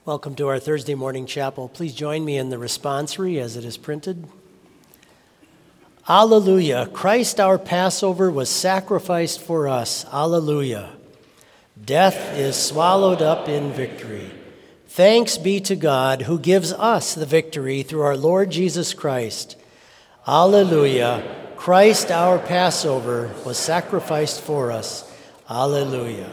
Welcome to our Thursday morning chapel. Please join me in the responsory as it is printed. Alleluia. Christ our Passover was sacrificed for us. Alleluia. Death is swallowed up in victory. Thanks be to God who gives us the victory through our Lord Jesus Christ. Alleluia. Christ our Passover was sacrificed for us. Alleluia.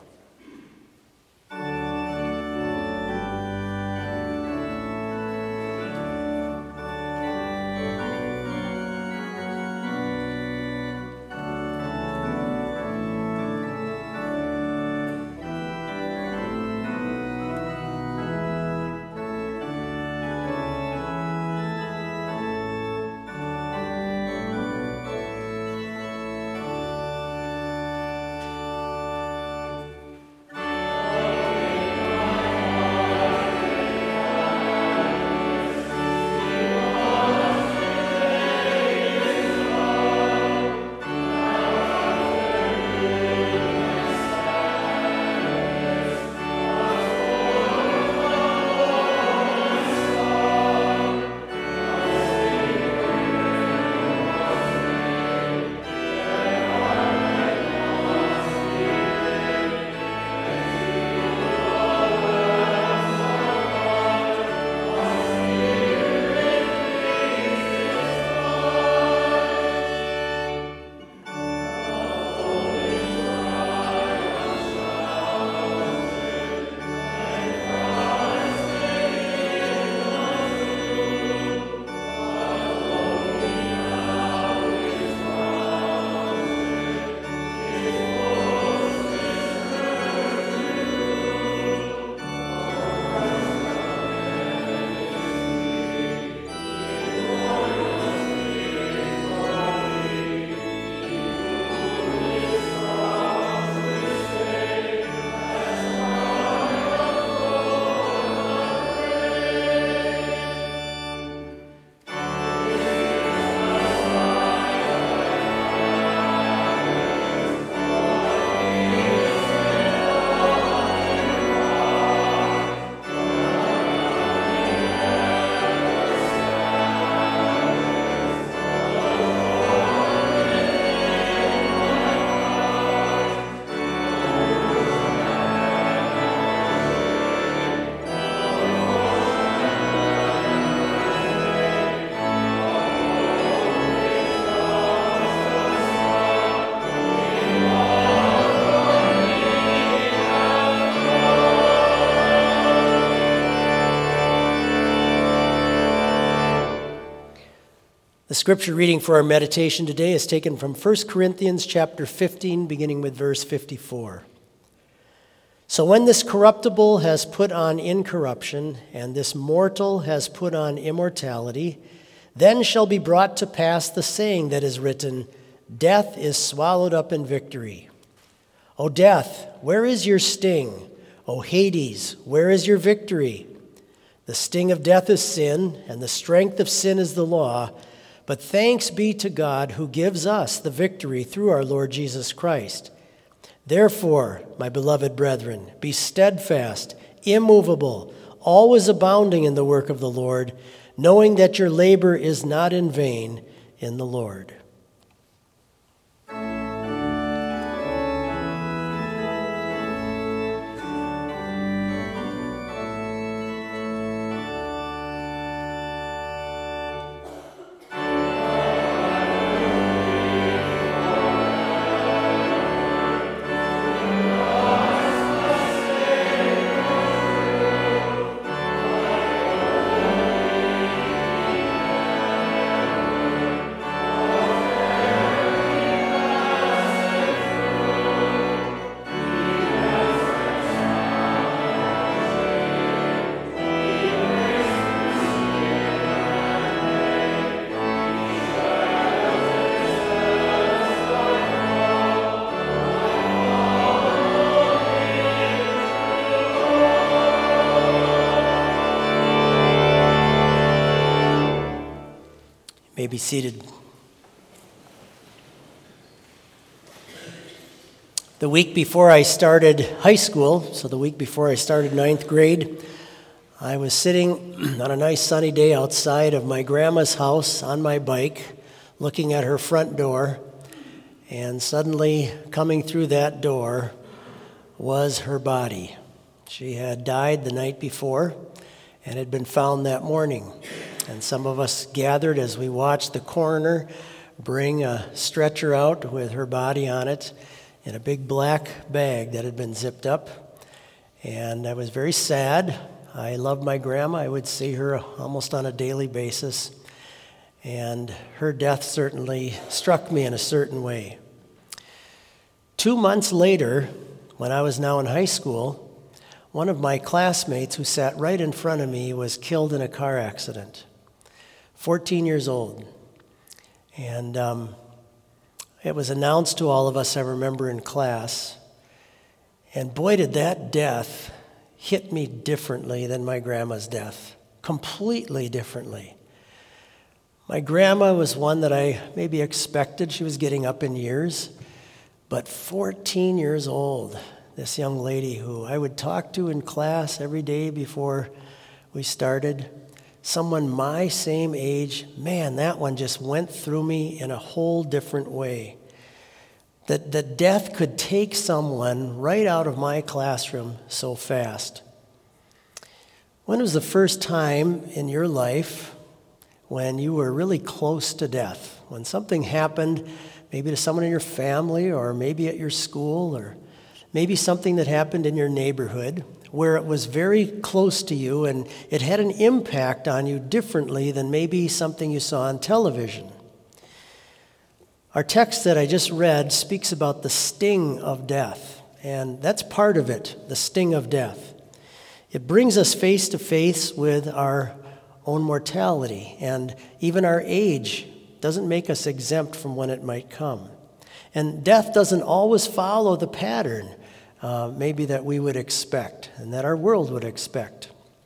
The scripture reading for our meditation today is taken from 1 Corinthians chapter 15, beginning with verse 54. So when this corruptible has put on incorruption, and this mortal has put on immortality, then shall be brought to pass the saying that is written, Death is swallowed up in victory. O death, where is your sting? O Hades, where is your victory? The sting of death is sin, and the strength of sin is the law. But thanks be to God who gives us the victory through our Lord Jesus Christ. Therefore, my beloved brethren, be steadfast, immovable, always abounding in the work of the Lord, knowing that your labor is not in vain in the Lord. You may be seated. The week before I started high school, so the week before I started ninth grade, I was sitting on a nice sunny day outside of my grandma's house on my bike, looking at her front door, and suddenly coming through that door was her body. She had died the night before and had been found that morning. And some of us gathered as we watched the coroner bring a stretcher out with her body on it in a big black bag that had been zipped up. And I was very sad. I loved my grandma. I would see her almost on a daily basis. And her death certainly struck me in a certain way. 2 months later, when I was now in high school, one of my classmates who sat right in front of me was killed in a car accident, 14 years old. And it was announced to all of us, I remember, in class. And boy, did that death hit me differently than my grandma's death, completely differently. My grandma was one that I maybe expected. She was getting up in years, but 14 years old, this young lady who I would talk to in class every day before we started, someone my same age, man, that one just went through me in a whole different way. That death could take someone right out of my classroom so fast. When was the first time in your life when you were really close to death? When something happened, maybe to someone in your family or maybe at your school or maybe something that happened in your neighborhood where it was very close to you and it had an impact on you differently than maybe something you saw on television. Our text that I just read speaks about the sting of death, and that's part of it, the sting of death. It brings us face to face with our own mortality, and even our age doesn't make us exempt from when it might come. And death doesn't always follow the pattern maybe that we would expect and that our world would expect.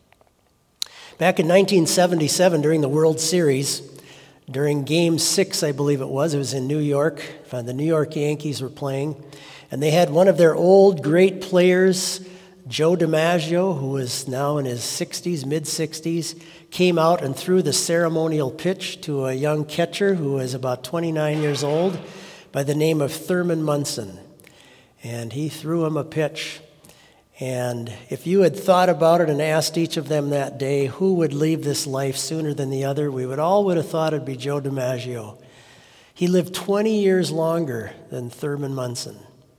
Back in 1977, during the World Series, during Game 6, I believe it was in New York. The New York Yankees were playing, and they had one of their old great players, Joe DiMaggio, who is now in his 60s, mid-60s, came out and threw the ceremonial pitch to a young catcher who was about 29 years old by the name of Thurman Munson. And he threw him a pitch. And if you had thought about it and asked each of them that day who would leave this life sooner than the other, we would have thought it'd be Joe DiMaggio. He lived 20 years longer than Thurman Munson.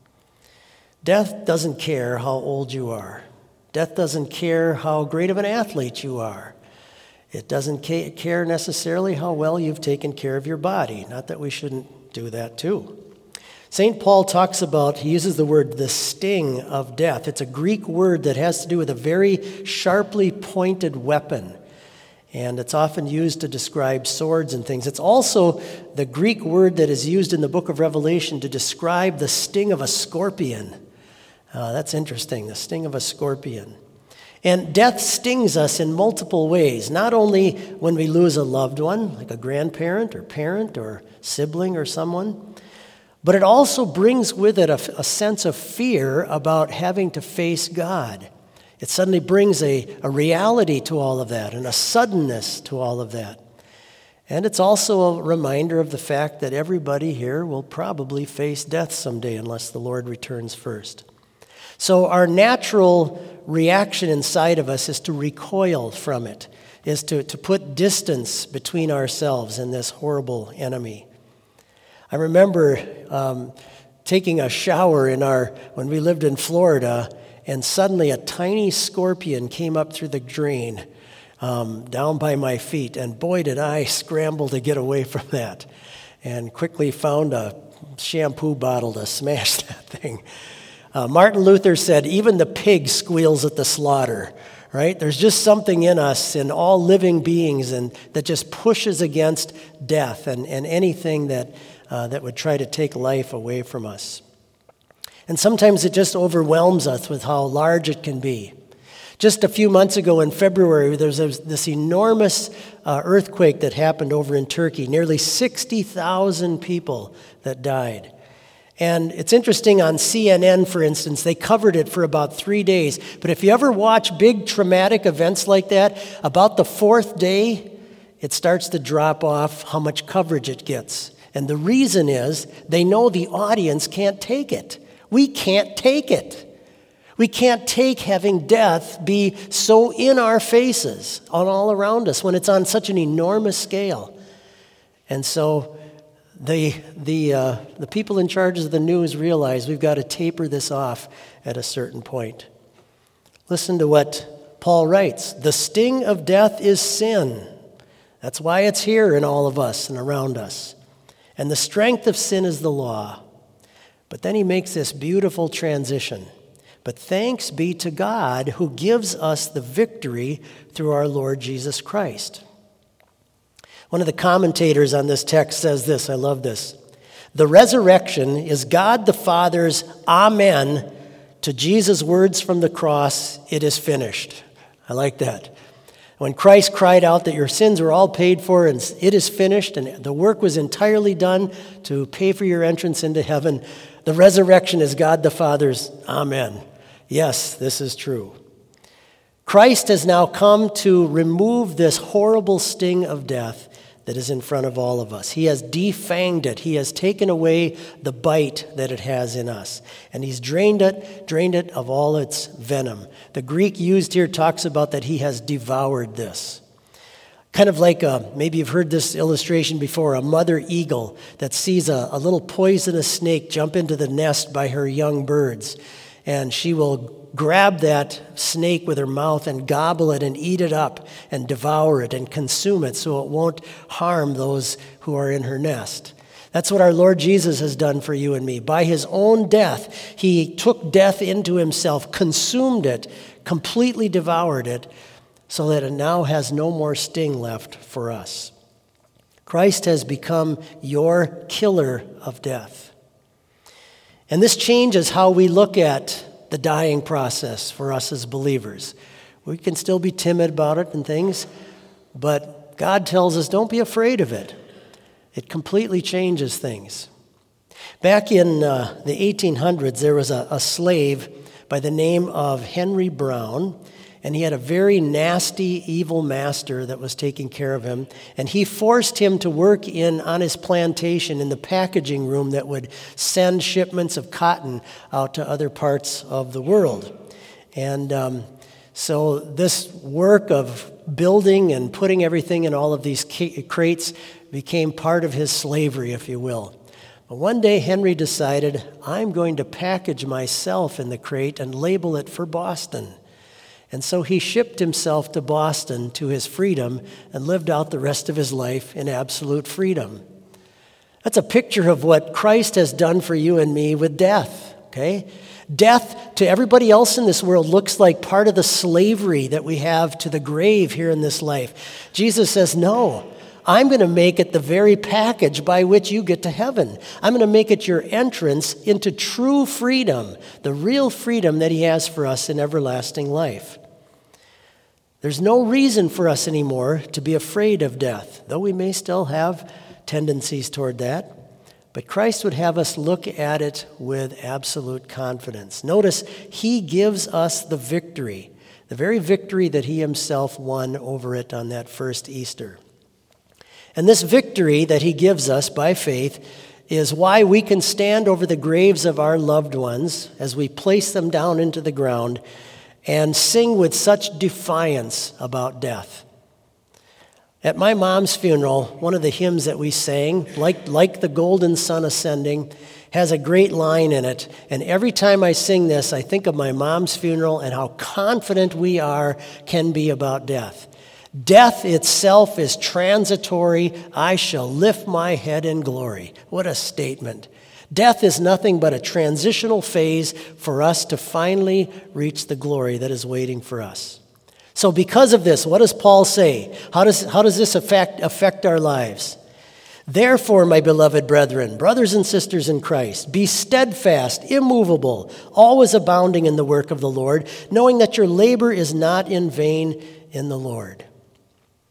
Death doesn't care how old you are. Death doesn't care how great of an athlete you are. It doesn't care necessarily how well you've taken care of your body. Not that we shouldn't do that too. St. Paul talks about, he uses the word, the sting of death. It's a Greek word that has to do with a very sharply pointed weapon. And it's often used to describe swords and things. It's also the Greek word that is used in the book of Revelation to describe the sting of a scorpion. That's interesting, the sting of a scorpion. And death stings us in multiple ways, not only when we lose a loved one, like a grandparent or parent or sibling or someone, but it also brings with it a sense of fear about having to face God. It suddenly brings a reality to all of that and a suddenness to all of that. And it's also a reminder of the fact that everybody here will probably face death someday unless the Lord returns first. So our natural reaction inside of us is to recoil from it, is to put distance between ourselves and this horrible enemy. I remember taking a shower when we lived in Florida, and suddenly a tiny scorpion came up through the drain down by my feet, and boy, did I scramble to get away from that, and quickly found a shampoo bottle to smash that thing. Martin Luther said, even the pig squeals at the slaughter, right? There's just something in us, in all living beings, and that just pushes against death and anything that would try to take life away from us. And sometimes it just overwhelms us with how large it can be. Just a few months ago in February, there was this enormous earthquake that happened over in Turkey, nearly 60,000 people that died. And it's interesting, on CNN, for instance, they covered it for about 3 days. But if you ever watch big traumatic events like that, about the 4th day, it starts to drop off how much coverage it gets. And the reason is they know the audience can't take it. We can't take it. We can't take having death be so in our faces, all around us, when it's on such an enormous scale. And so the people in charge of the news realize we've got to taper this off at a certain point. Listen to what Paul writes. The sting of death is sin. That's why it's here in all of us and around us. And the strength of sin is the law. But then he makes this beautiful transition. But thanks be to God who gives us the victory through our Lord Jesus Christ. One of the commentators on this text says this, I love this. The resurrection is God the Father's amen to Jesus' words from the cross, it is finished. I like that. When Christ cried out that your sins were all paid for and it is finished and the work was entirely done to pay for your entrance into heaven, the resurrection is God the Father's amen. Yes, this is true. Christ has now come to remove this horrible sting of death that is in front of all of us. He has defanged it. He has taken away the bite that it has in us. And he's drained it of all its venom. The Greek used here talks about that he has devoured this. Kind of like, maybe you've heard this illustration before, a mother eagle that sees a little poisonous snake jump into the nest by her young birds. And she will grab that snake with her mouth and gobble it and eat it up and devour it and consume it so it won't harm those who are in her nest. That's what our Lord Jesus has done for you and me. By his own death, he took death into himself, consumed it, completely devoured it, so that it now has no more sting left for us. Christ has become your killer of death. And this changes how we look at the dying process for us as believers. We can still be timid about it and things, but God tells us don't be afraid of it. It completely changes things. Back in the 1800s, there was a slave by the name of Henry Brown, and he had a very nasty, evil master that was taking care of him. And he forced him to work on his plantation in the packaging room that would send shipments of cotton out to other parts of the world. And so this work of building and putting everything in all of these crates became part of his slavery, if you will. But one day Henry decided, I'm going to package myself in the crate and label it for Boston. And so he shipped himself to Boston to his freedom and lived out the rest of his life in absolute freedom. That's a picture of what Christ has done for you and me with death, okay? Death to everybody else in this world looks like part of the slavery that we have to the grave here in this life. Jesus says, no, I'm going to make it the very package by which you get to heaven. I'm going to make it your entrance into true freedom, the real freedom that he has for us in everlasting life. There's no reason for us anymore to be afraid of death, though we may still have tendencies toward that. But Christ would have us look at it with absolute confidence. Notice, he gives us the victory, the very victory that he himself won over it on that first Easter. And this victory that he gives us by faith is why we can stand over the graves of our loved ones as we place them down into the ground and sing with such defiance about death. At my mom's funeral, one of the hymns that we sang, like the golden sun ascending, has a great line in it. And every time I sing this, I think of my mom's funeral and how confident we can be about death. Death itself is transitory. I shall lift my head in glory. What a statement. Death is nothing but a transitional phase for us to finally reach the glory that is waiting for us. So because of this, what does Paul say? How does this affect our lives? Therefore, my beloved brethren, brothers and sisters in Christ, be steadfast, immovable, always abounding in the work of the Lord, knowing that your labor is not in vain in the Lord.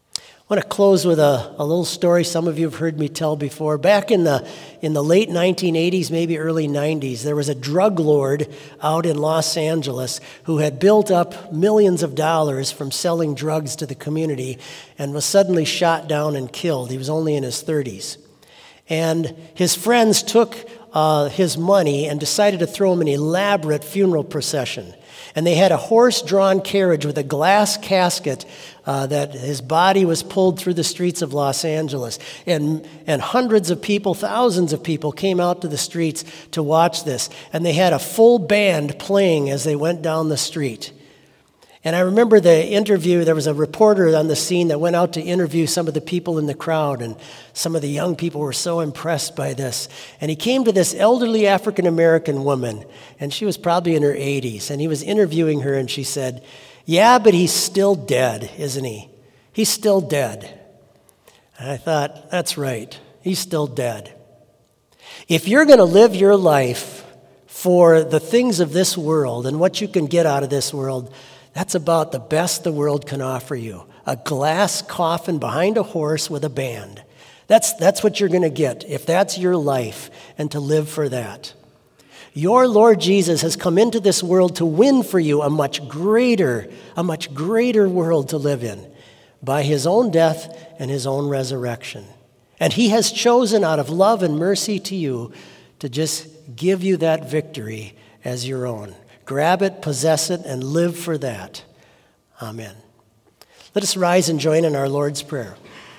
I want to close with a little story some of you have heard me tell before. Back in the late 1980s, maybe early 90s, there was a drug lord out in Los Angeles who had built up millions of dollars from selling drugs to the community and was suddenly shot down and killed. He was only in his 30s. And his friends took his money and decided to throw him an elaborate funeral procession. And they had a horse-drawn carriage with a glass casket that his body was pulled through the streets of Los Angeles. And hundreds of people, thousands of people came out to the streets to watch this. And they had a full band playing as they went down the street. And I remember the interview, there was a reporter on the scene that went out to interview some of the people in the crowd, and some of the young people were so impressed by this. And he came to this elderly African-American woman, and she was probably in her 80s, and he was interviewing her, and she said, "Yeah, but he's still dead, isn't he? He's still dead." And I thought, that's right, he's still dead. If you're going to live your life for the things of this world and what you can get out of this world, that's about the best the world can offer you. A glass coffin behind a horse with a band. That's what you're going to get if that's your life, and to live for that. Your Lord Jesus has come into this world to win for you a much greater world to live in by his own death and his own resurrection. And he has chosen out of love and mercy to you to just give you that victory as your own. Grab it, possess it, and live for that. Amen. Let us rise and join in our Lord's Prayer.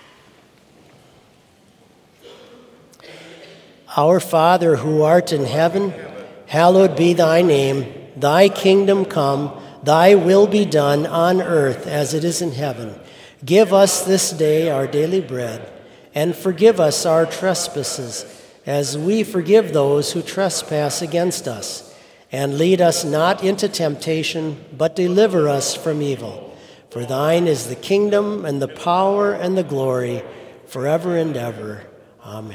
Our Father, who art in heaven, hallowed be thy name. Thy kingdom come, thy will be done on earth as it is in heaven. Give us this day our daily bread, and forgive us our trespasses, as we forgive those who trespass against us. And lead us not into temptation, but deliver us from evil. For thine is the kingdom and the power and the glory forever and ever. Amen.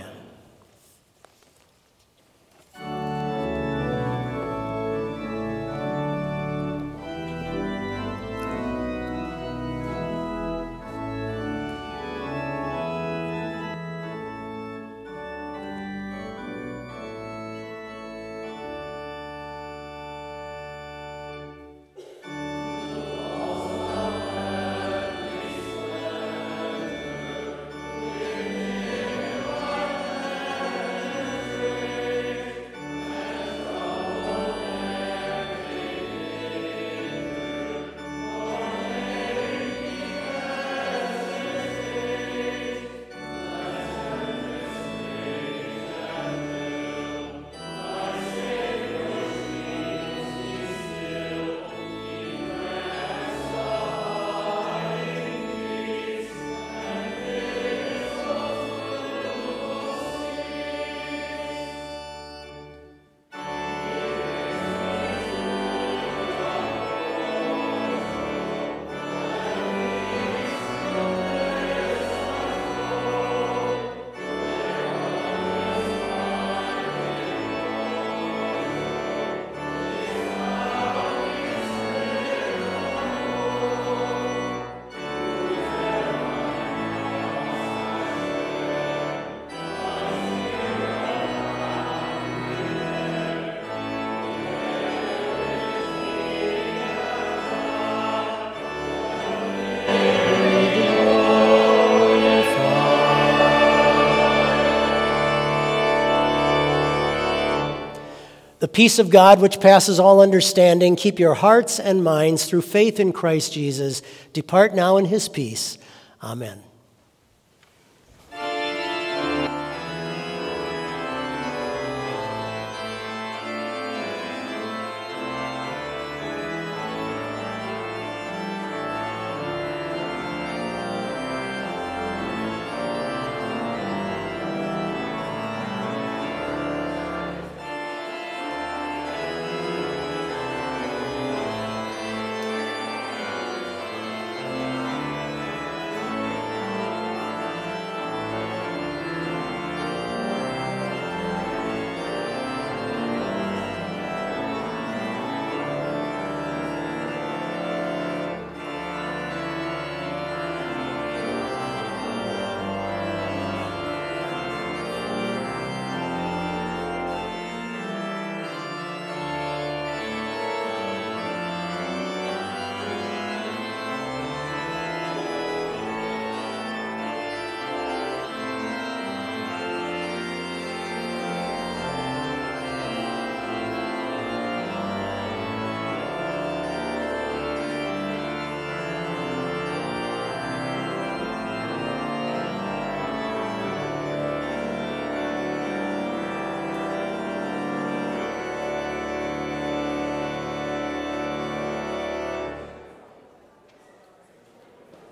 The peace of God, which passes all understanding, keep your hearts and minds through faith in Christ Jesus. Depart now in his peace. Amen.